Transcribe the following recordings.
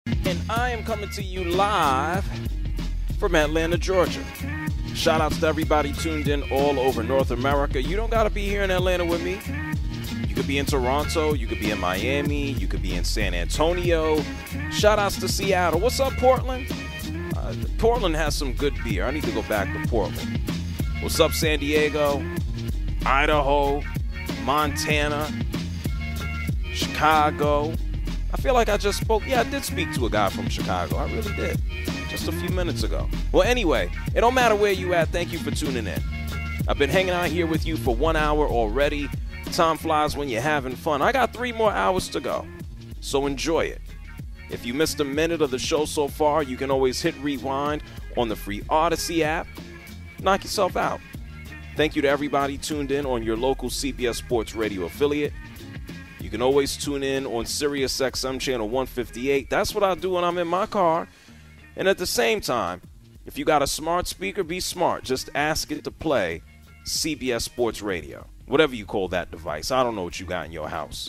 And I am coming to you live from Atlanta, Georgia. Shout outs to everybody tuned in all over North America. You don't got to be here in Atlanta with me. You could be in Toronto, you could be in Miami, you could be in San Antonio. Shout outs to Seattle. What's up, Portland? Portland has some good beer. I need to go back to Portland. What's up, San Diego, Idaho, Montana, Chicago? I feel like I just spoke. Yeah, I did speak to a guy from Chicago. I really did. Just a few minutes ago. Well, anyway, it don't matter where you at. Thank you for tuning in. I've been hanging out here with you for 1 hour already. Time flies when you're having fun. I got 3 more hours to go, so enjoy it. If you missed a minute of the show so far, you can always hit rewind on the free Odyssey app. Knock yourself out. Thank you to everybody tuned in on your local CBS Sports Radio affiliate. You can always tune in on Sirius XM channel 158. That's what I do when I'm in my car. And at the same time, if you got a smart speaker, be smart. Just ask it to play CBS Sports Radio. Whatever you call that device. I don't know what you got in your house.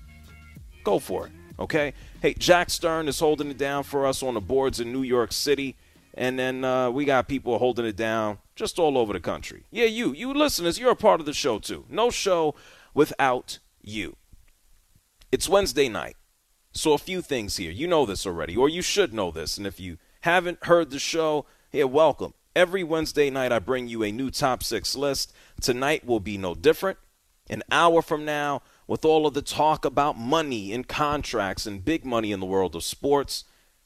Go for it, okay? Hey, Jack Stern is holding it down for us on the boards in New York City. And then we got people holding it down just all over the country. Yeah, you listeners, you're a part of the show too. No show without you. It's Wednesday night, so a few things here. You know this already, or you should know this. And if you haven't heard the show, here, welcome. Every Wednesday night, I bring you a new top 6 list. Tonight will be no different. An hour from now, with all of the talk about money and contracts and big money in the world of sports,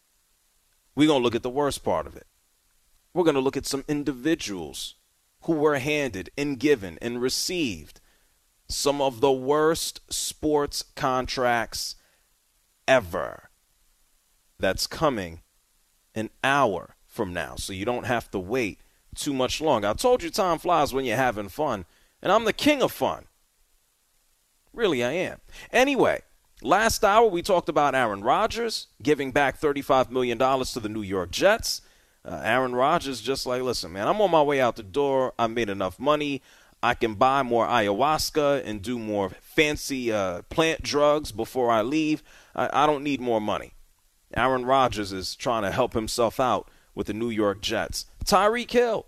we're going to look at the worst part of it. We're going to look at some individuals who were handed and given and received some of the worst sports contracts ever. That's coming an hour from now, so you don't have to wait too much longer. I told you time flies when you're having fun, and I'm the king of fun. Really, I am. Anyway, last hour we talked about Aaron Rodgers giving back $35 million to the New York Jets. Aaron Rodgers just like, listen, man, I'm on my way out the door. I made enough money. I can buy more ayahuasca and do more fancy plant drugs before I leave. I don't need more money. Aaron Rodgers is trying to help himself out with the New York Jets. Tyreek Hill,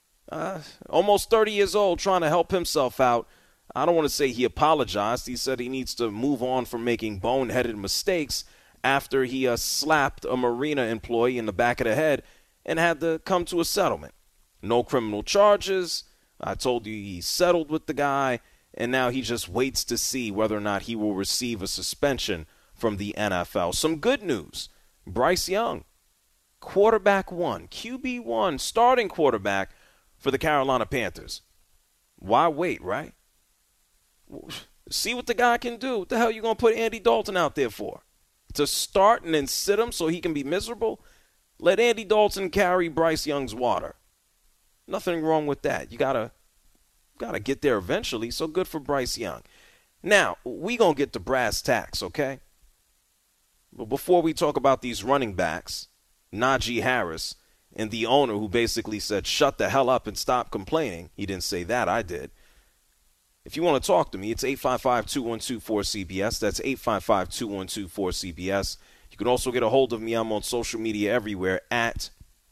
almost 30 years old, trying to help himself out. I don't want to say he apologized. He said he needs to move on from making boneheaded mistakes after he slapped a marina employee in the back of the head and had to come to a settlement. No criminal charges. I told you he settled with the guy, and now he just waits to see whether or not he will receive a suspension from the NFL. Some good news. Bryce Young, quarterback 1, QB1, starting quarterback for the Carolina Panthers. Why wait, right? See what the guy can do. What the hell are you going to put Andy Dalton out there for? To start and then sit him so he can be miserable? Let Andy Dalton carry Bryce Young's water. Nothing wrong with that. You gotta get there eventually, so good for Bryce Young. Now, we going to get to brass tacks, okay? But before we talk about these running backs, Najee Harris, and the owner who basically said, shut the hell up and stop complaining. He didn't say that, I did. If you want to talk to me, it's 855-212-4CBS. That's 855-212-4CBS. You can also get a hold of me. I'm on social media everywhere at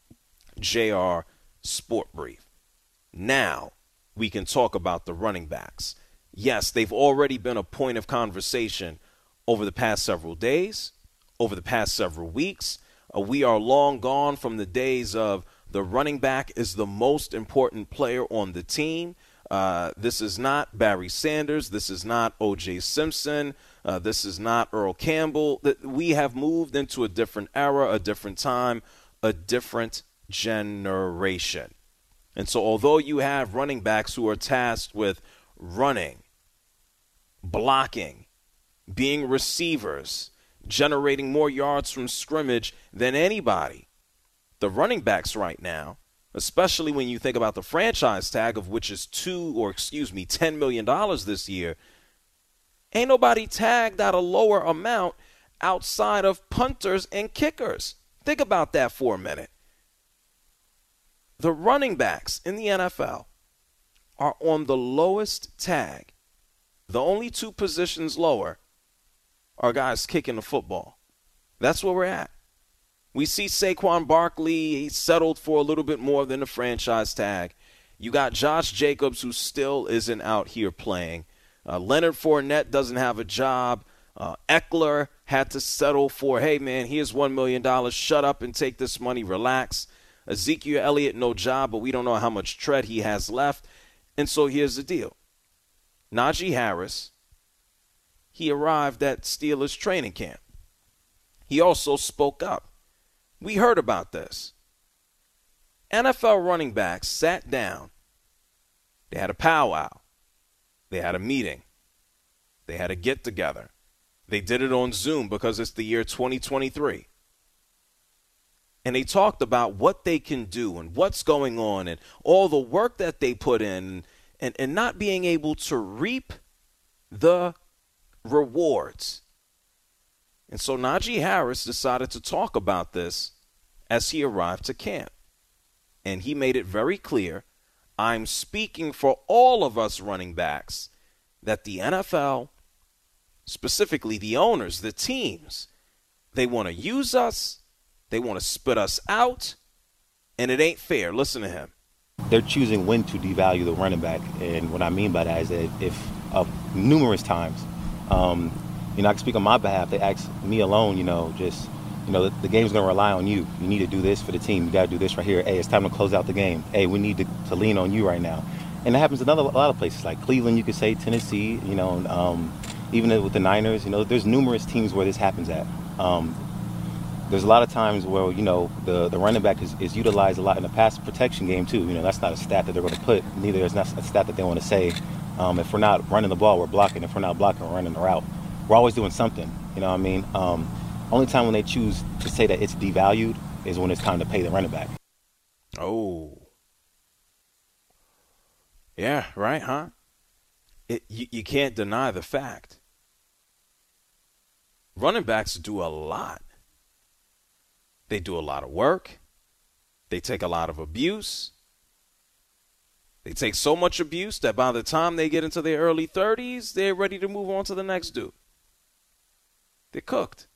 JR Sport Brief. Now we can talk about the running backs. Yes, they've already been a point of conversation over the past several days, over the past several weeks. We are long gone from the days of the running back is the most important player on the team. This is not Barry Sanders. This is not O.J. Simpson. This is not Earl Campbell. We have moved into a different era, a different time, a different generation. And so although you have running backs who are tasked with running, blocking, being receivers, generating more yards from scrimmage than anybody, the running backs right now, especially when you think about the franchise tag of which is $10 million this year, ain't nobody tagged at a lower amount outside of punters and kickers. Think about that for a minute. The running backs in the NFL are on the lowest tag. The only two positions lower are guys kicking the football. That's where we're at. We see Saquon Barkley, he settled for a little bit more than the franchise tag. You got Josh Jacobs, who still isn't out here playing. Leonard Fournette doesn't have a job. Eckler had to settle for, hey, man, here's $1 million. Shut up and take this money. Relax. Ezekiel Elliott, no job, but we don't know how much tread he has left. And so here's the deal. Najee Harris, he arrived at Steelers training camp. He also spoke up. We heard about this. NFL running backs sat down. They had a powwow. They had a meeting. They had a get-together. They did it on Zoom because it's the year 2023. And they talked about what they can do and what's going on and all the work that they put in and not being able to reap the rewards. And so Najee Harris decided to talk about this as he arrived to camp. And he made it very clear, I'm speaking for all of us running backs, that the NFL, specifically the owners, the teams, they want to use us, they want to spit us out, and it ain't fair. Listen to him. They're choosing when to devalue the running back. And what I mean by that is that if numerous times, I can speak on my behalf, they ask me alone, the game's going to rely on you. You need to do this for the team. You got to do this right here. Hey, it's time to close out the game. Hey, we need to lean on you right now. And that happens in a lot of places, like Cleveland, you could say, Tennessee, even with the Niners. There's numerous teams where this happens at. There's a lot of times where, the running back is utilized a lot in the pass protection game, too. That's not a stat that they're going to put. Neither is not a stat that they want to say. If we're not running the ball, we're blocking. If we're not blocking, we're running the route. We're always doing something, you know what I mean? Only time when they choose to say that it's devalued is when it's time to pay the running back. Oh. Yeah, right, huh? You can't deny the fact. Running backs do a lot. They do a lot of work. They take a lot of abuse. They take so much abuse that by the time they get into their early 30s, they're ready to move on to the next dude. They're cooked.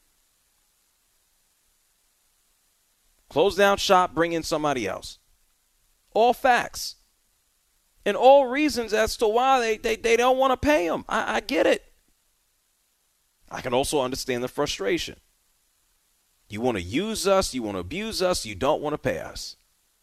Close down shop, bring in somebody else. All facts. And all reasons as to why they don't want to pay them. I get it. I can also understand the frustration. You want to use us, you want to abuse us, you don't want to pay us.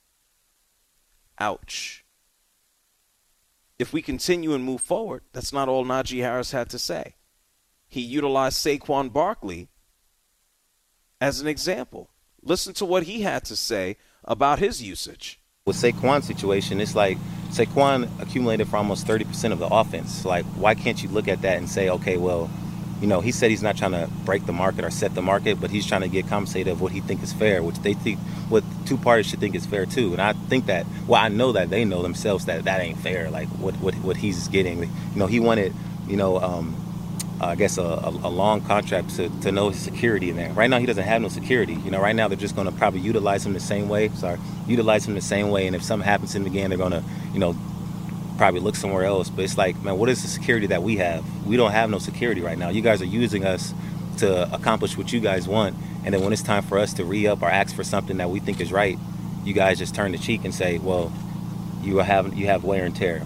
Ouch. If we continue and move forward, that's not all Najee Harris had to say. He utilized Saquon Barkley as an example. Listen to what he had to say about his usage. With Saquon's situation, it's like Saquon accumulated for almost 30% of the offense. Like, why can't you look at that and say, okay, well, he said he's not trying to break the market or set the market, but he's trying to get compensated of what he thinks is fair, which they think, what two parties should think is fair too. And I think that, I know that they know themselves that ain't fair. Like what he's getting, he wanted, I guess a long contract to know his security in there. Right now he doesn't have no security. Right now they're just going to probably utilize him the same way. And if something happens to him again, they're going to, probably look somewhere else. But it's like, man, what is the security that we have? We don't have no security right now. You guys are using us to accomplish what you guys want. And then when it's time for us to re-up or ask for something that we think is right, you guys just turn the cheek and say, well, you have wear and tear.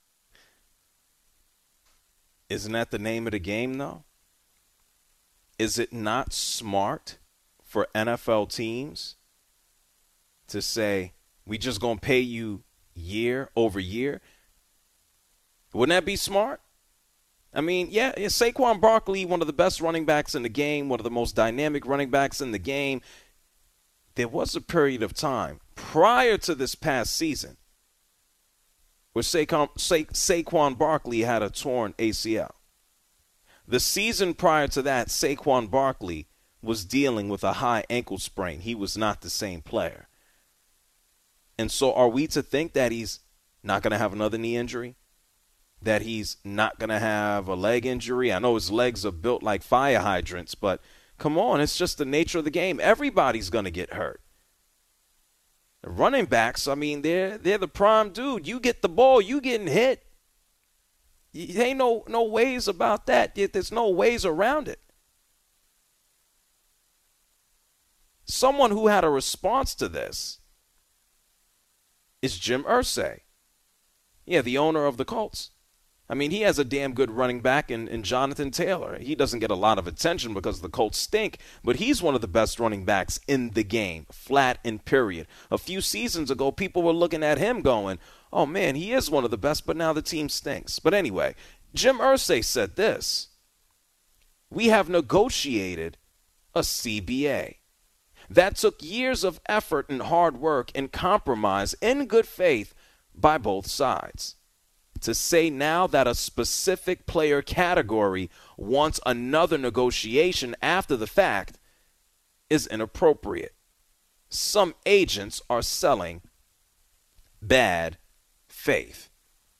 Isn't that the name of the game, though? Is it not smart for NFL teams to say, we just going to pay you year over year? Wouldn't that be smart? I mean, yeah, Saquon Barkley, one of the best running backs in the game, one of the most dynamic running backs in the game. There was a period of time prior to this past season where Saquon Barkley had a torn ACL. The season prior to that, Saquon Barkley was dealing with a high ankle sprain. He was not the same player. And so are we to think that he's not going to have another knee injury? That he's not going to have a leg injury? I know his legs are built like fire hydrants, but come on, it's just the nature of the game. Everybody's going to get hurt. The running backs, I mean, they're the prime dude. You get the ball, you getting hit. There ain't no ways about that. There's no ways around it. Someone who had a response to this is Jim Irsay. Yeah, the owner of the Colts. I mean, he has a damn good running back in Jonathan Taylor. He doesn't get a lot of attention because the Colts stink, but he's one of the best running backs in the game, flat and period. A few seasons ago, people were looking at him going, oh, man, he is one of the best, but now the team stinks. But anyway, Jim Irsay said this: we have negotiated a CBA. That took years of effort and hard work and compromise in good faith by both sides. To say now that a specific player category wants another negotiation after the fact is inappropriate. Some agents are selling bad faith.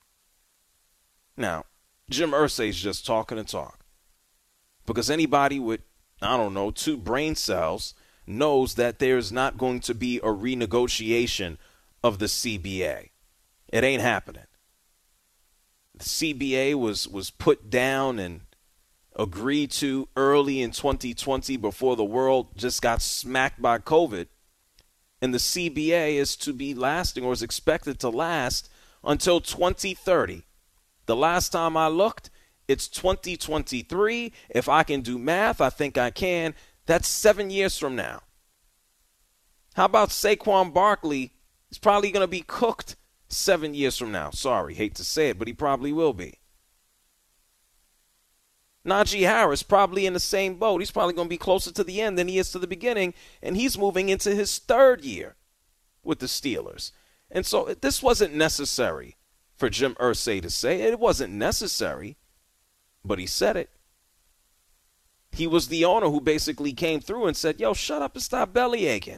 Now, Jim Irsay's just talking and talk. Because anybody with, 2 brain cells knows that there's not going to be a renegotiation of the CBA. It ain't happening. The CBA was put down and agreed to early in 2020 before the world just got smacked by COVID. And the CBA is to be lasting, or is expected to last, until 2030. The last time I looked, it's 2023. If I can do math, I think I can. That's 7 years from now. How about Saquon Barkley? He's probably going to be cooked 7 years from now. Sorry, hate to say it, but he probably will be. Najee Harris probably in the same boat. He's probably going to be closer to the end than he is to the beginning, and he's moving into his 3rd year with the Steelers. And so this wasn't necessary for Jim Irsay to say. It wasn't necessary, but he said it. He was the owner who basically came through and said, yo, shut up and stop belly aching.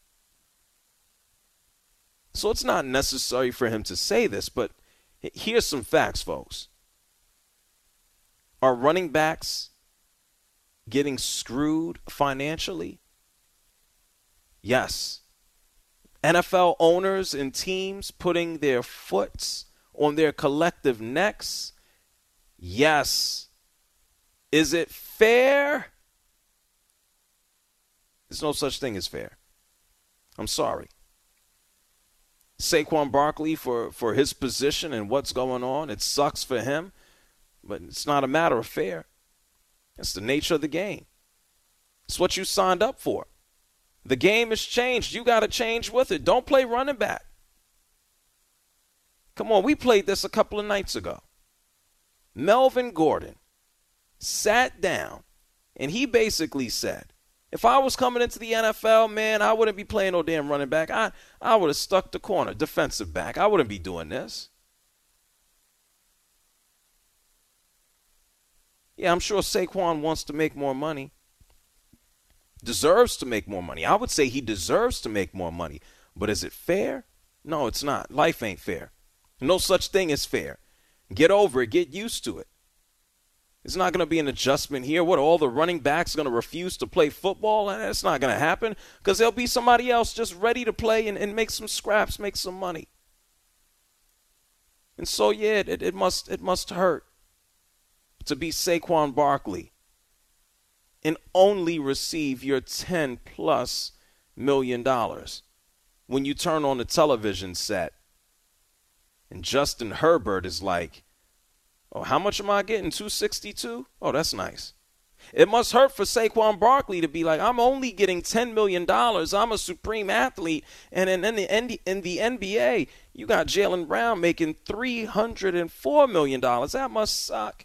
So it's not necessary for him to say this, but here's some facts, folks. Are running backs getting screwed financially? Yes. NFL owners and teams putting their foots on their collective necks? Yes. Is it fair? There's no such thing as fair. I'm sorry. Saquon Barkley, for his position and what's going on, it sucks for him, but it's not a matter of fair. It's the nature of the game. It's what you signed up for. The game has changed. You got to change with it. Don't play running back. Come on, we played this a couple of nights ago. Melvin Gordon sat down, and he basically said, if I was coming into the NFL, man, I wouldn't be playing no damn running back. I would have stuck the corner, defensive back. I wouldn't be doing this. Yeah, I'm sure Saquon wants to make more money. Deserves to make more money. I would say he deserves to make more money. But is it fair? No, it's not. Life ain't fair. No such thing as fair. Get over it. Get used to it. It's not going to be an adjustment here. What, all the running backs are going to refuse to play football? That's not going to happen because there'll be somebody else just ready to play and make some scraps, make some money. And so, yeah, it must hurt to be Saquon Barkley and only receive your $10+ million when you turn on the television set and Justin Herbert is like, oh, how much am I getting? 262? Oh, that's nice. It must hurt for Saquon Barkley to be like, I'm only getting $10 million. I'm a supreme athlete. And in the NBA, you got Jaylen Brown making $304 million. That must suck.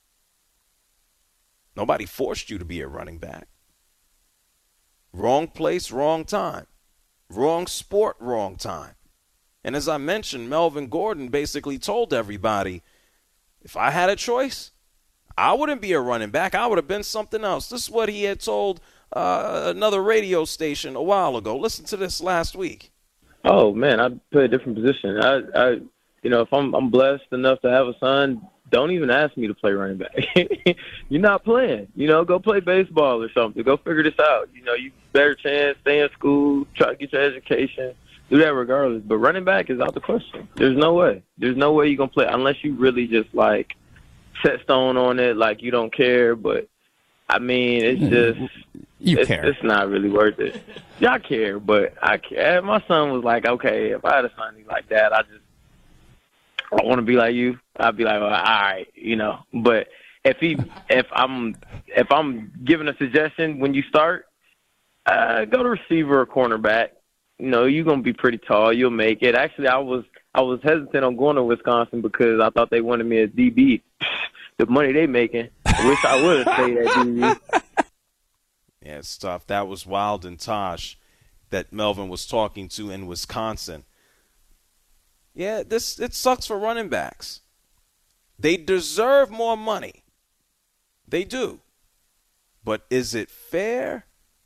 Nobody forced you to be a running back. Wrong place, wrong time. Wrong sport, wrong time. And as I mentioned, Melvin Gordon basically told everybody, if I had a choice, I wouldn't be a running back. I would have been something else. This is what he had told another radio station a while ago. Listen to this last week. Oh, man, I play a different position. I if I'm blessed enough to have a son, don't even ask me to play running back. You're not playing. Go play baseball or something. Go figure this out. You better chance, stay in school, try to get your education. Do that regardless. But running back is out the question. There's no way. There's no way you're going to play unless you really just, set stone on it, like you don't care. But I mean, it's just it's not really worth it. Yeah, I care, but I care. My son was like, okay, if I had a son like that, I want to be like you. I'd be like, well, all right, But if I'm giving a suggestion when you start, go to receiver or cornerback. You're gonna be pretty tall. You'll make it. Actually, I was hesitant on going to Wisconsin because I thought they wanted me as DB. The money they making, I wish I would have stayed at DB. Yeah, it's tough. That was Wild and Tosh that Melvin was talking to in Wisconsin. Yeah, it sucks for running backs. They deserve more money. They do. But is it fair?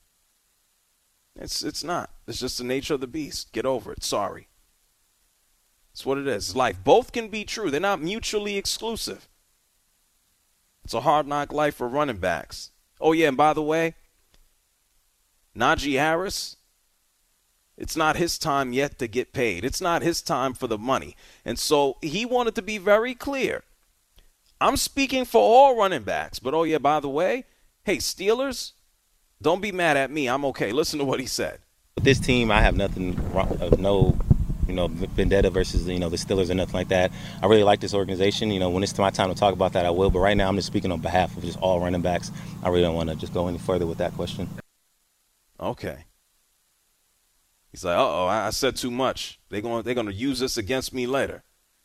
It's not. It's just the nature of the beast. Get over it. Sorry. It's what it is. It's life. Both can be true. They're not mutually exclusive. It's a hard knock life for running backs. Oh, yeah, and by the way, Najee Harris, it's not his time yet to get paid. It's not his time for the money. And so he wanted to be very clear. I'm speaking for all running backs. But, oh, yeah, by the way, hey, Steelers, don't be mad at me. I'm okay. Listen to what he said. With this team, I have nothing wrong, vendetta versus, the Steelers or nothing like that. I really like this organization. When it's my time to talk about that, I will. But right now, I'm just speaking on behalf of just all running backs. I really don't want to just go any further with that question. Okay. He's like, uh-oh, I said too much. They're going to use this against me later.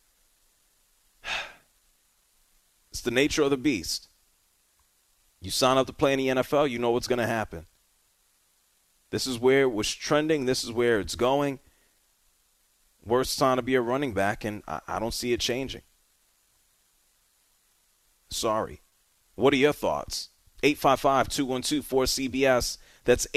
It's the nature of the beast. You sign up to play in the NFL, you know what's going to happen. This is where it was trending. This is where it's going. Worst time to be a running back, and I don't see it changing. Sorry. What are your thoughts? 855-212-4CBS. That's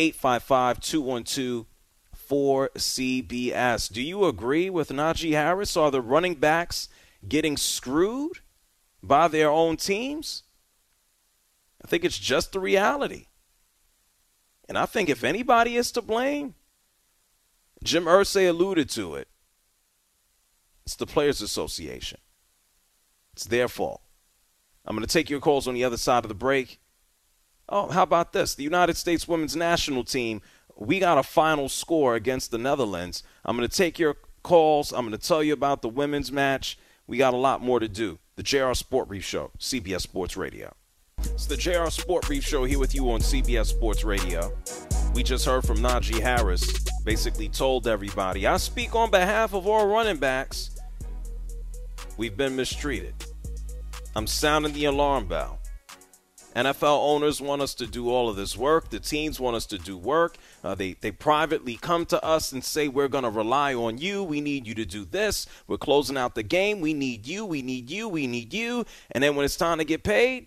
855-212-4CBS. Do you agree with Najee Harris? Are the running backs getting screwed by their own teams? I think it's just the reality. And I think if anybody is to blame, Jim Irsay alluded to it. It's the Players Association. It's their fault. I'm going to take your calls on the other side of the break. Oh, how about this? The United States women's national team, we got a final score against the Netherlands. I'm going to take your calls. I'm going to tell you about the women's match. We got a lot more to do. The JR Sport Brief Show, CBS Sports Radio. It's the JR Sport Brief Show here with you on CBS Sports Radio. We just heard from Najee Harris, basically told everybody, I speak on behalf of all running backs. We've been mistreated. I'm sounding the alarm bell. NFL owners want us to do all of this work. The teams want us to do work. They privately come to us and say, we're going to rely on you. We need you to do this. We're closing out the game. We need you. We need you. We need you. And then when it's time to get paid,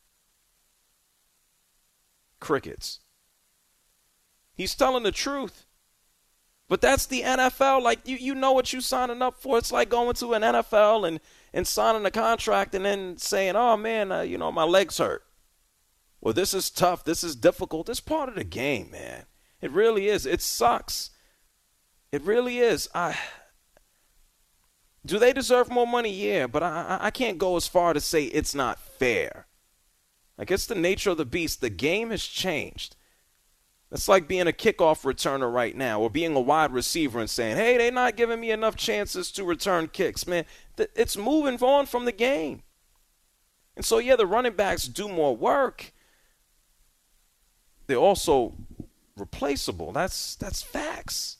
crickets. He's telling the truth. But that's the NFL. Like, you know what you're signing up for. It's like going to an NFL and signing a contract and then saying, oh, man, my legs hurt. Well, this is tough. This is difficult. It's part of the game, man. It really is. It sucks. It really is. Do they deserve more money? Yeah, but I can't go as far to say it's not fair. Like, it's the nature of the beast. The game has changed. It's like being a kickoff returner right now or being a wide receiver and saying, hey, they're not giving me enough chances to return kicks. Man, it's moving on from the game. And so, yeah, the running backs do more work. They're also replaceable. That's facts.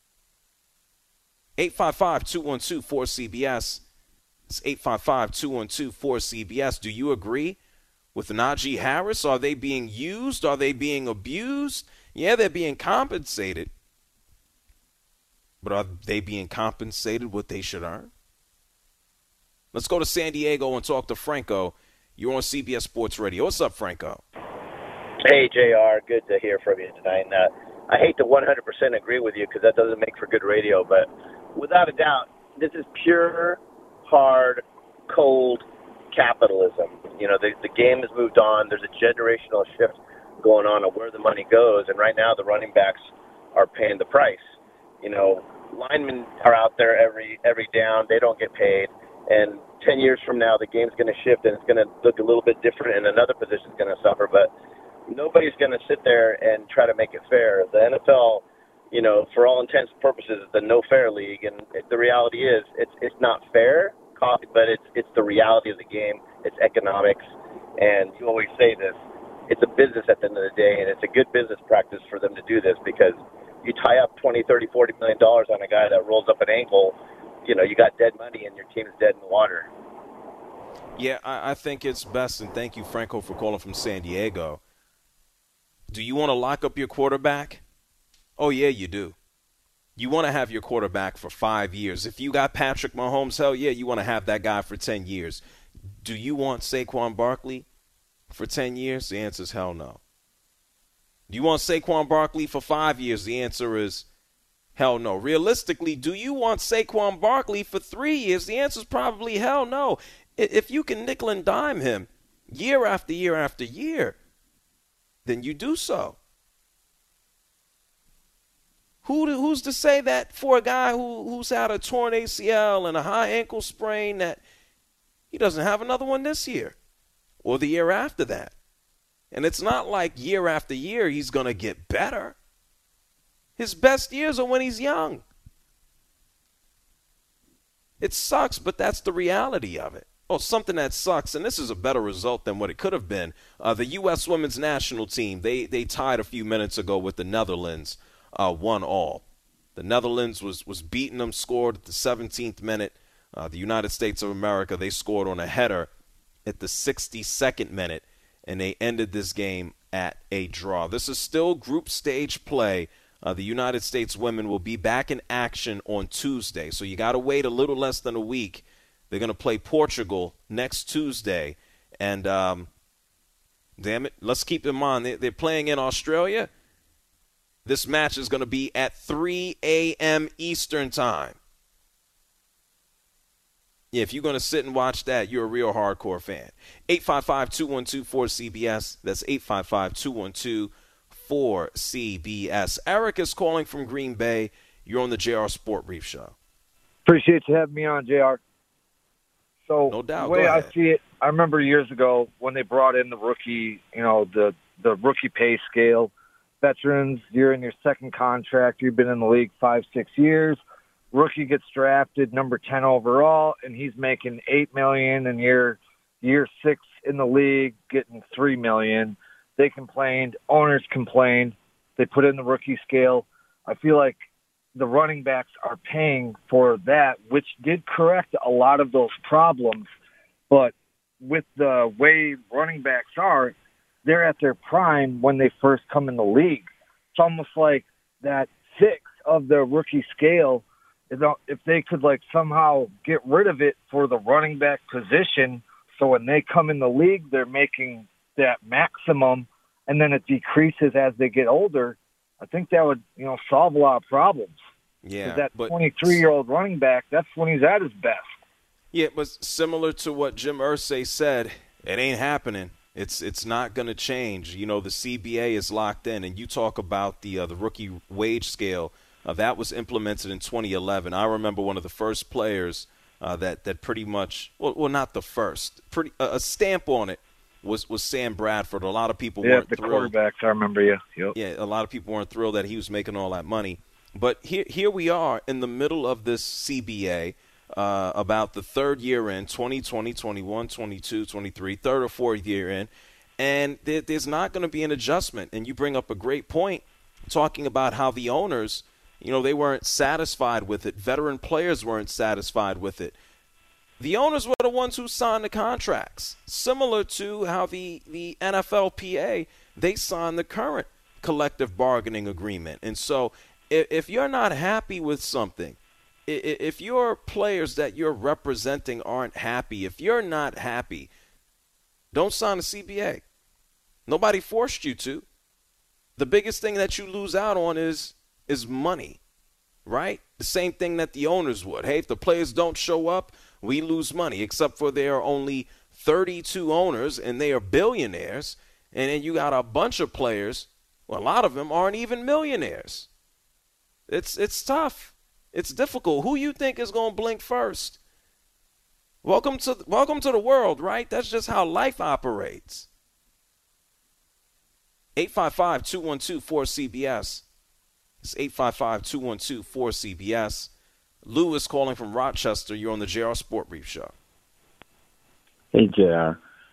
855-212-4CBS. It's 855-212-4CBS. Do you agree with Najee Harris? Are they being used? Are they being abused? Yeah, they're being compensated. But are they being compensated what they should earn? Let's go to San Diego and talk to Franco. You're on CBS Sports Radio. What's up, Franco? Hey, JR. Good to hear from you tonight. I hate to 100% agree with you because that doesn't make for good radio, but without a doubt, this is pure, hard, cold capitalism. The game has moved on. There's a generational shift going on of where the money goes, and right now the running backs are paying the price. Linemen are out there every down. They don't get paid, and 10 years from now the game's going to shift and it's going to look a little bit different, and another position's going to suffer. But nobody's going to sit there and try to make it fair. The NFL, for all intents and purposes, is the no fair league, and the reality is it's not fair, but it's the reality of the game. It's economics, and you always say this. It's a business at the end of the day, and it's a good business practice for them to do this because you tie up $20, $30, $40 million on a guy that rolls up an ankle, you got dead money and your team's dead in the water. Yeah, I think it's best, and thank you, Franco, for calling from San Diego. Do you want to lock up your quarterback? Oh, yeah, you do. You want to have your quarterback for 5 years. If you got Patrick Mahomes, hell yeah, you want to have that guy for 10 years. Do you want Saquon Barkley for 10 years? The answer is hell no. Do you want Saquon Barkley for 5 years? The answer is hell no. Realistically, do you want Saquon Barkley for 3 years? The answer is probably hell no. If you can nickel and dime him year after year after year, then you do so. Who's to say that for a guy who's had a torn ACL and a high ankle sprain that he doesn't have another one this year or the year after that? And it's not like year after year he's going to get better. His best years are when he's young. It sucks, but that's the reality of it. Oh, something that sucks, and this is a better result than what it could have been. The U.S. women's national team, they tied a few minutes ago with the Netherlands, 1-1. The Netherlands was beating them, scored at the 17th minute. The United States of America, they scored on a header at the 62nd minute, and they ended this game at a draw. This is still group stage play. The United States women will be back in action on Tuesday, so you got to wait a little less than a week. They're going to play Portugal next Tuesday. And, damn it, let's keep in mind, they're playing in Australia. This match is going to be at 3 a.m. Eastern time. Yeah, if you're going to sit and watch that, you're a real hardcore fan. 855-212-4CBS. That's 855-212-4CBS. Eric is calling from Green Bay. You're on the JR Sport Brief Show. Appreciate you having me on, JR. So no doubt. The way I see it, I remember years ago when they brought in the rookie, the rookie pay scale. Veterans, you're in your second contract. You've been in the league 5-6 years. Rookie gets drafted number 10 overall, and he's making $8 million in year 6 in the league, getting $3 million. They complained. Owners complained. They put in the rookie scale. I feel like the running backs are paying for that, which did correct a lot of those problems. But with the way running backs are, they're at their prime when they first come in the league. It's almost like that 6 of the rookie scale, if they could somehow get rid of it for the running back position, so when they come in the league, they're making that maximum, and then it decreases as they get older, I think that would, solve a lot of problems. Yeah. That 23-year-old running back, that's when he's at his best. Yeah, but similar to what Jim Irsay said, it ain't happening. It's not going to change. The CBA is locked in, and you talk about the rookie wage scale. That was implemented in 2011. I remember one of the first players that pretty much, well, not the first, a stamp on it was Sam Bradford. A lot of people weren't thrilled. Yeah, the quarterbacks, I remember you. Yep. Yeah, a lot of people weren't thrilled that he was making all that money. But here we are in the middle of this CBA, about the third year in, 2020, 21, 22, 23, third or fourth year in, and there's not going to be an adjustment. And you bring up a great point talking about how the owners, they weren't satisfied with it. Veteran players weren't satisfied with it. The owners were the ones who signed the contracts, similar to how the NFLPA, they signed the current collective bargaining agreement. And so if you're not happy with something, if your players that you're representing aren't happy, if you're not happy, don't sign a CBA. Nobody forced you to. The biggest thing that you lose out on is money, right? The same thing that the owners would. Hey, if the players don't show up, we lose money, except for there are only 32 owners, and they are billionaires. And then you got a bunch of players, well, a lot of them aren't even millionaires. It's tough. It's difficult. Who you think is going to blink first? Welcome to the world, right? That's just how life operates. 855-212-4CBS. It's 855-212-4CBS. Lewis calling from Rochester. You're on the JR Sport Brief Show. Hey, JR.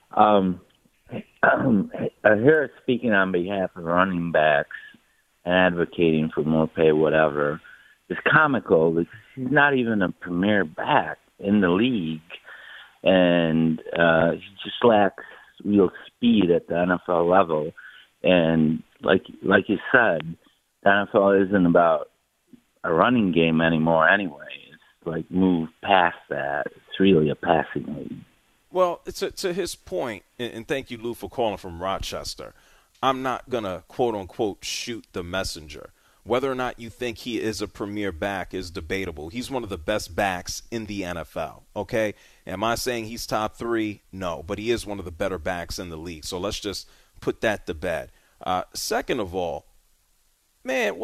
Here speaking on behalf of running backs and advocating for more pay, whatever, is comical because he's not even a premier back in the league, and he just lacks real speed at the NFL level. And like you said, the NFL isn't about a running game anymore anyway. It's like move past that. It's really a passing league. Well, to his point, and thank you, Lou, for calling from Rochester, I'm not going to, quote-unquote, shoot the messenger. Whether or not you think he is a premier back is debatable. He's one of the best backs in the NFL, okay? Am I saying he's top 3? No, but he is one of the better backs in the league. So let's just put that to bed. Second of all, man,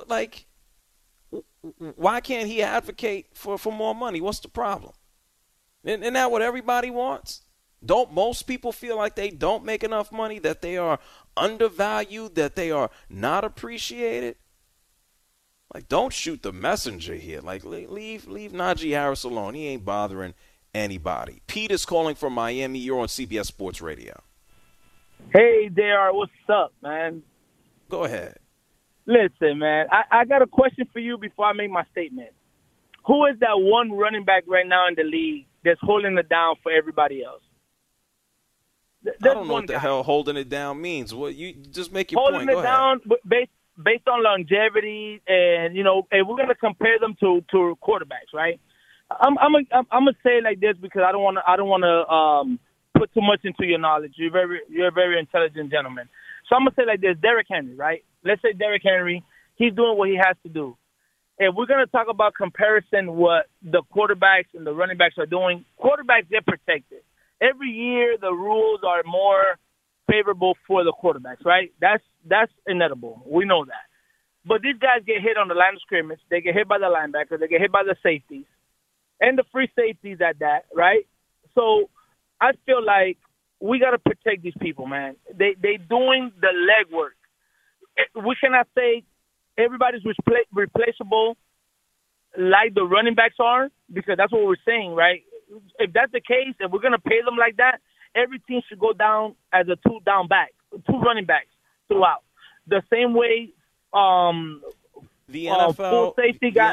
why can't he advocate for more money? What's the problem? Isn't that what everybody wants? Don't most people feel like they don't make enough money, that they are undervalued, that they are not appreciated? Like, don't shoot the messenger here. Like, leave Najee Harris alone. He ain't bothering anybody. Pete is calling from Miami. You're on CBS Sports Radio. Hey, JR, what's up, man? Go ahead. Listen, man, I got a question for you before I make my statement. Who is that one running back right now in the league that's holding it down for everybody else? I don't know what the hell holding it down means. Well, you just make your point. Holding it down based on longevity, and and we're gonna compare them to quarterbacks, right? I'm gonna say it like this because I don't want to put too much into your knowledge. You're a very intelligent gentleman. So I'm gonna say it like this: Derrick Henry, right? Let's say Derrick Henry, he's doing what he has to do. If we're gonna talk about comparison, what the quarterbacks and the running backs are doing, quarterbacks get protected. Every year, the rules are more favorable for the quarterbacks, right? That's inevitable. We know that. But these guys get hit on the line of scrimmage. They get hit by the linebackers. They get hit by the safeties. And the free safeties at that, right? So I feel like we got to protect these people, man. They doing the legwork. We cannot say everybody's replaceable like the running backs are, because that's what we're saying, right? If that's the case, if we're going to pay them like that, every team should go down as a two running backs throughout. The same way the NFL, safety the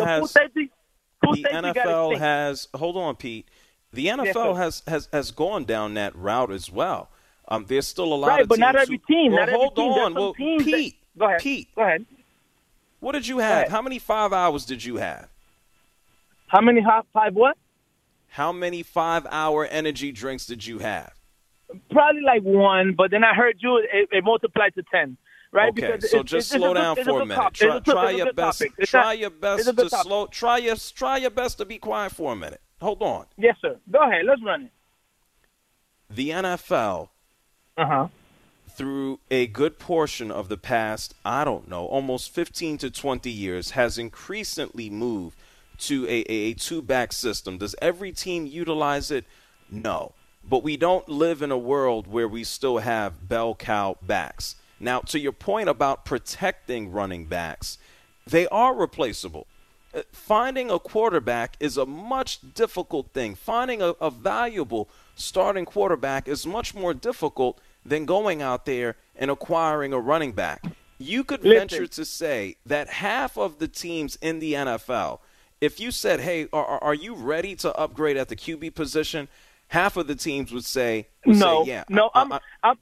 NFL has hold on, Pete. The NFL has gone down that route as well. There's still a lot of teams. But not every team. Well, not every hold team. on. Well, Pete. Go ahead. Pete. Go ahead. What did you have? How many 5 hours did you have? How many five what? How many 5-hour energy drinks did you have? Probably like one, but then I heard you, it multiplied to 10, right? Okay, because so just slow down for a minute. Try your best. Try your best to slow. Try your best to be quiet for a minute. Hold on. Yes, sir. Go ahead. Let's run it. The NFL, through a good portion of the past, I don't know, almost 15 to 20 years, has increasingly moved to a two-back system. Does every team utilize it? No. But we don't live in a world where we still have bell cow backs. Now, to your point about protecting running backs, they are replaceable. Finding a quarterback is a much difficult thing. Finding a valuable starting quarterback is much more difficult than going out there and acquiring a running back. You could venture to say that half of the teams in the NFL, if you said, hey, are you ready to upgrade at the QB position? Half of the teams would say, yeah. No, I'm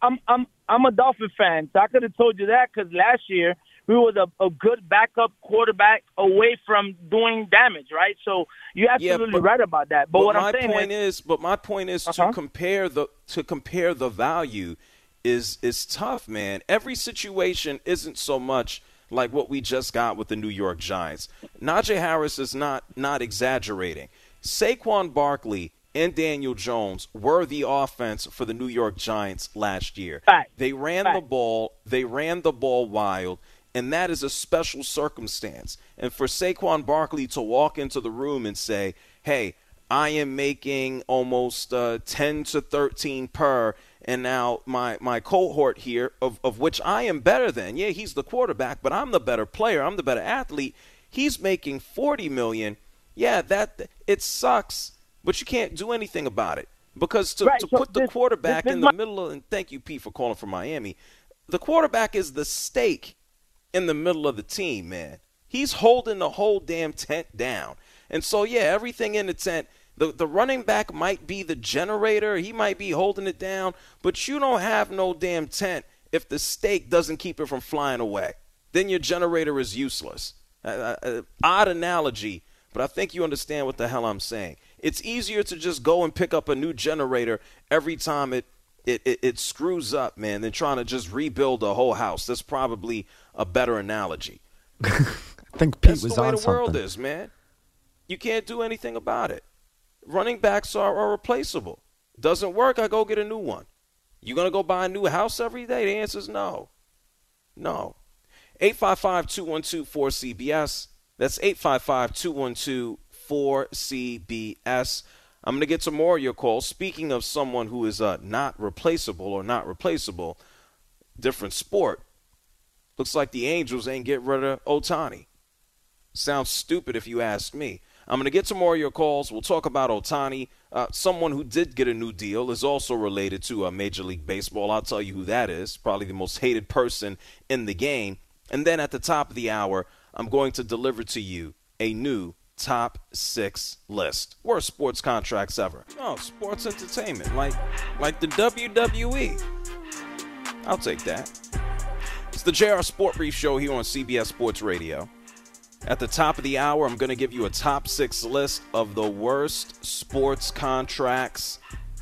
a Dolphin fan, so I could have told you that because last year we was a good backup quarterback away from doing damage, right? So you're absolutely right about that. But what I'm saying my point is to compare the value is tough, man. Every situation isn't so much like what we just got with the New York Giants. Najee Harris is not exaggerating. Saquon Barkley and Daniel Jones were the offense for the New York Giants last year. They ran the ball. They ran the ball wild, and that is a special circumstance. And for Saquon Barkley to walk into the room and say, hey, I am making almost 10 to 13 per, And now my cohort here, of which I am better than, yeah, he's the quarterback, but I'm the better player, I'm the better athlete. He's making $40 million. Yeah, it sucks, but you can't do anything about it. Because to put the quarterback in the middle of, and thank you, Pete, for calling from Miami, the quarterback is the stake in the middle of the team, man. He's holding the whole damn tent down. And so, yeah, everything in the tent, the running back might be the generator. He might be holding it down, but you don't have no damn tent if the stake doesn't keep it from flying away. Then your generator is useless. Odd analogy, but I think you understand what the hell I'm saying. It's easier to just go and pick up a new generator every time it screws up, man, than trying to just rebuild a whole house. That's probably a better analogy. I think Pete was on something. That's the way the world is, man. You can't do anything about it. Running backs are replaceable. Doesn't work, I go get a new one. You going to go buy a new house every day? The answer is no. No. 855-212-4CBS. That's 855-212-4CBS. I'm going to get some more of your calls. Speaking of someone who is not replaceable, different sport. Looks like the Angels ain't get rid of Ohtani. Sounds stupid if you ask me. I'm going to get some more of your calls. We'll talk about Ohtani. Someone who did get a new deal is also related to Major League Baseball. I'll tell you who that is. Probably the most hated person in the game. And then at the top of the hour, I'm going to deliver to you a new top 6 list. Worst sports contracts ever. No, sports entertainment, like the WWE. I'll take that. It's the JR Sport Brief Show here on CBS Sports Radio. At the top of the hour, I'm going to give you a top 6 list of the worst sports contracts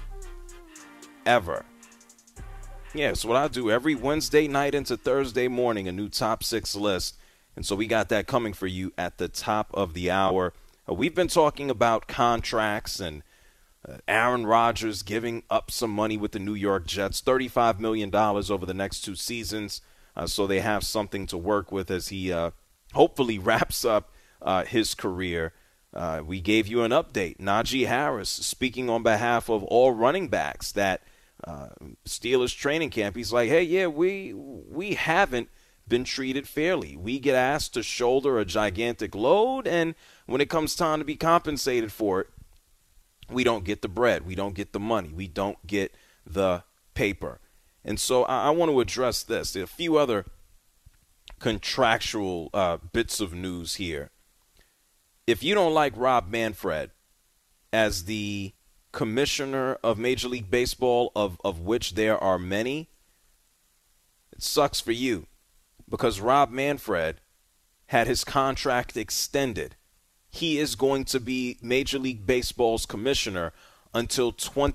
ever. Yeah, it's what I do every Wednesday night into Thursday morning, a new top 6 list. And so we got that coming for you at the top of the hour. We've been talking about contracts and Aaron Rodgers giving up some money with the New York Jets, $35 million over the next 2 seasons. So they have something to work with as he hopefully wraps up his career. We gave you an update. Najee Harris speaking on behalf of all running backs that Steelers training camp. He's like, hey, yeah, we haven't been treated fairly. We get asked to shoulder a gigantic load, and when it comes time to be compensated for it, we don't get the bread. We don't get the money. We don't get the paper. And so I want to address this. There are a few other contractual bits of news here. If you don't like Rob Manfred as the commissioner of Major League Baseball, of which there are many, it sucks for you, because Rob Manfred had his contract extended. He is going to be Major League Baseball's commissioner until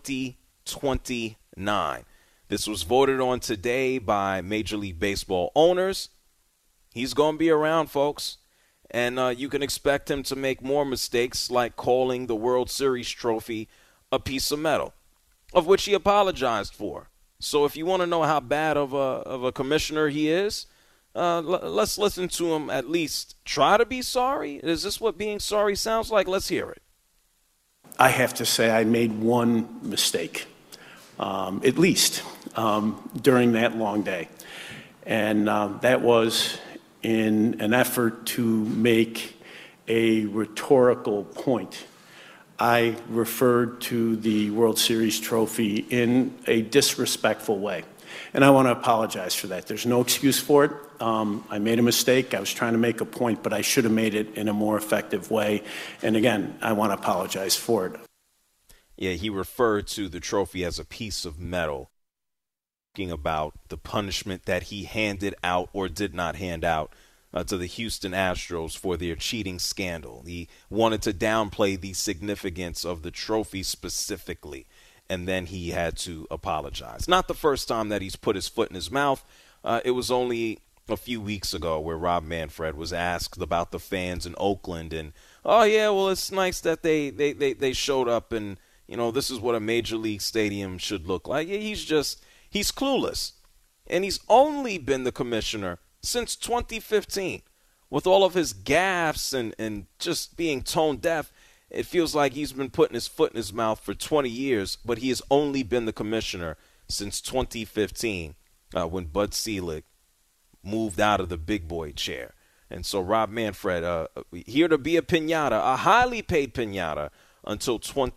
2029. This was voted on today by Major League Baseball owners. He's going to be around, folks. And you can expect him to make more mistakes, like calling the World Series trophy a piece of metal, of which he apologized for. So if you want to know how bad of a commissioner he is, let's listen to him at least try to be sorry. Is this what being sorry sounds like? Let's hear it. I have to say I made one mistake, at least, during that long day. And that was in an effort to make a rhetorical point. I referred to the World Series trophy in a disrespectful way. And I want to apologize for that. There's no excuse for it. I made a mistake. I was trying to make a point, but I should have made it in a more effective way. And again, I want to apologize for it. Yeah, he referred to the trophy as a piece of metal, talking about the punishment that he handed out or did not hand out to the Houston Astros for their cheating scandal. He wanted to downplay the significance of the trophy specifically, and then he had to apologize. Not the first time that he's put his foot in his mouth. It was only a few weeks ago where Rob Manfred was asked about the fans in Oakland, and, oh, yeah, well, it's nice that they showed up, and, you know, this is what a major league stadium should look like. Yeah, he's clueless. And he's only been the commissioner since 2015. With all of his gaffes and just being tone deaf, it feels like he's been putting his foot in his mouth for 20 years, but he has only been the commissioner since 2015 when Bud Selig moved out of the big boy chair. And so Rob Manfred, here to be a piñata, a highly paid piñata, until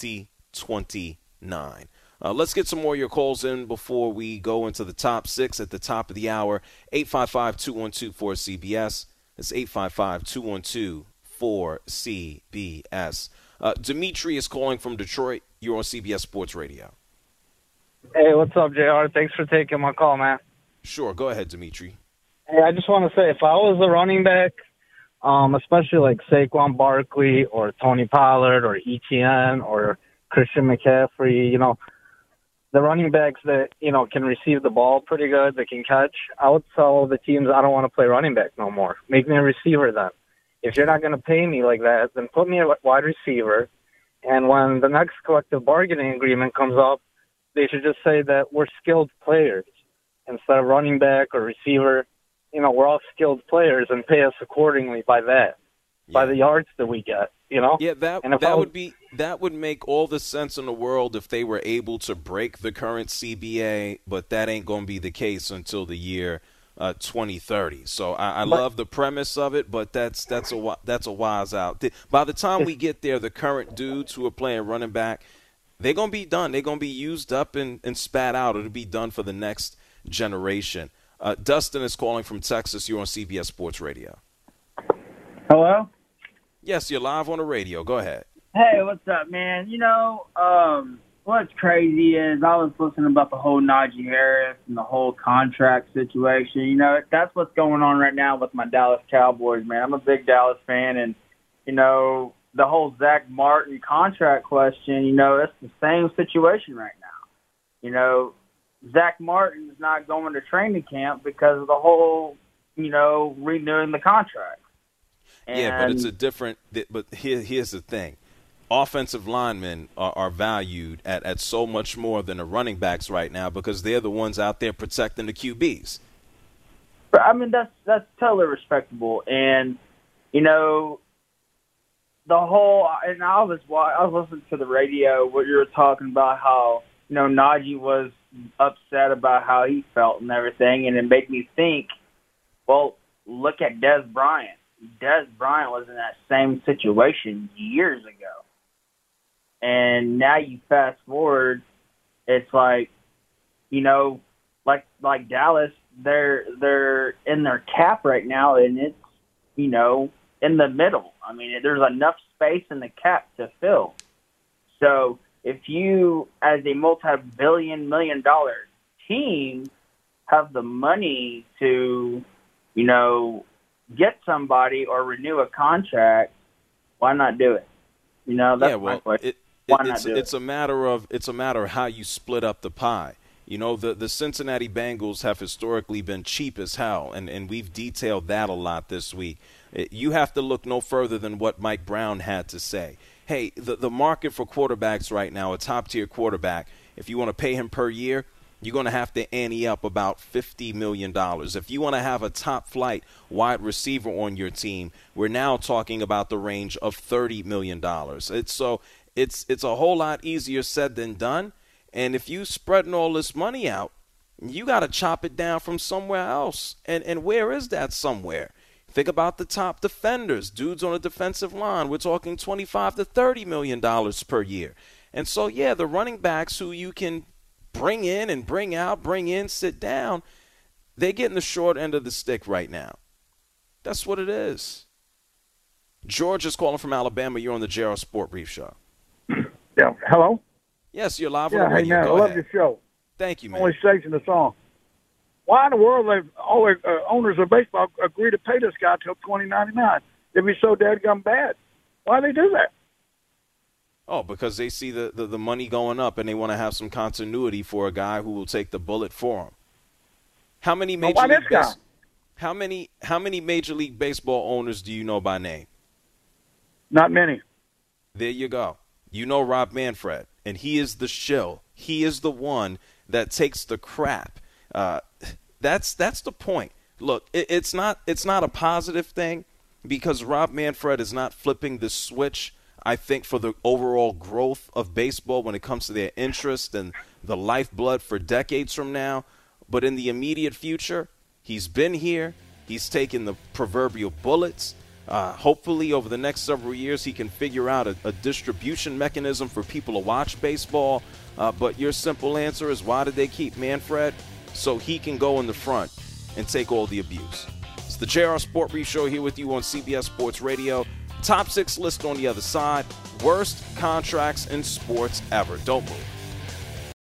2029. Let's get some more of your calls in before we go into the top six at the top of the hour. 855-212-4CBS. It's 855-212-4CBS. Dimitri is calling from Detroit. You're on CBS Sports Radio. Hey, what's up, JR? Thanks for taking my call, man. Sure. Go ahead, Dimitri. Hey, I just want to say, if I was a running back, especially like Saquon Barkley or Tony Pollard or Etienne or Christian McCaffrey, you know, the running backs that, you know, can receive the ball pretty good, that can catch, I would tell the teams I don't want to play running back no more. Make me a receiver then. If you're not going to pay me like that, then put me a wide receiver. And when the next collective bargaining agreement comes up, they should just say that we're skilled players instead of running back or receiver. You know, we're all skilled players and pay us accordingly by that, by the yards that we get, you know? Yeah, that would make all the sense in the world if they were able to break the current CBA, but that ain't going to be the case until the year 2030. So I love the premise of it, but that's a wise out. By the time we get there, the current dudes who are playing running back, they're going to be done. They're going to be used up and spat out. It'll be done for the next generation. Dustin is calling from Texas. You're on CBS Sports Radio. Hello? Yes, you're live on the radio. Go ahead. Hey, what's up, man? You know, what's crazy is I was listening about the whole Najee Harris and the whole contract situation. You know, that's what's going on right now with my Dallas Cowboys, man. I'm a big Dallas fan, and, you know, the whole Zach Martin contract question, you know, it's the same situation right now. You know, Zach Martin's not going to training camp because of the whole, you know, renewing the contract. Yeah, but it's a different – but here's the thing. Offensive linemen are valued at so much more than the running backs right now because they're the ones out there protecting the QBs. I mean, that's totally respectable. And, you know, the whole – and I was listening to the radio where you were talking about how, you know, Najee was upset about how he felt and everything, and it made me think, well, look at Dez Bryant. Dez Bryant was in that same situation years ago. And now you fast forward, it's like, you know, like Dallas, they're in their cap right now, and it's, you know, in the middle. I mean, there's enough space in the cap to fill. So if you, as a multi-billion-million-dollar team, have the money to, you know, get somebody or renew a contract, why not do it? You know, that's my question. It's a matter of how you split up the pie. You know, the Cincinnati Bengals have historically been cheap as hell, and we've detailed that a lot this week. You have to look no further than what Mike Brown had to say. Hey, the market for quarterbacks right now, a top-tier quarterback, if you want to pay him per year, you're going to have to ante up about $50 million. If you want to have a top-flight wide receiver on your team, we're now talking about the range of $30 million. It's a whole lot easier said than done. And if you spreading all this money out, you got to chop it down from somewhere else. And where is that somewhere? Think about the top defenders, dudes on the defensive line. We're talking $25 to $30 million per year. And so, yeah, the running backs who you can bring in and bring out, bring in, sit down, they're getting the short end of the stick right now. That's what it is. George is calling from Alabama. You're on the JR Sport Brief Show. Yeah. Hello? Yes, you're live on the hey, radio. man, Go I love ahead. your show. Thank you, man. Only station the song. Why in the world all the owners of baseball agree to pay this guy till 2099 if he's so dadgum bad? Why do they do that? Oh, because they see the money going up and they want to have some continuity for a guy who will take the bullet for them. How many Major League Baseball owners do you know by name? Not many. There you go. You know Rob Manfred, and he is the shill. He is the one that takes the crap. That's the point. Look, it's not a positive thing because Rob Manfred is not flipping the switch I think, for the overall growth of baseball when it comes to their interest and the lifeblood for decades from now. But in the immediate future, he's been here. He's taken the proverbial bullets. Hopefully, over the next several years, he can figure out a distribution mechanism for people to watch baseball. But your simple answer is, why did they keep Manfred? So he can go in the front and take all the abuse. It's the JR Sport Brief Show here with you on CBS Sports Radio. Top 6 list on the other side. Worst contracts in sports ever. Don't move.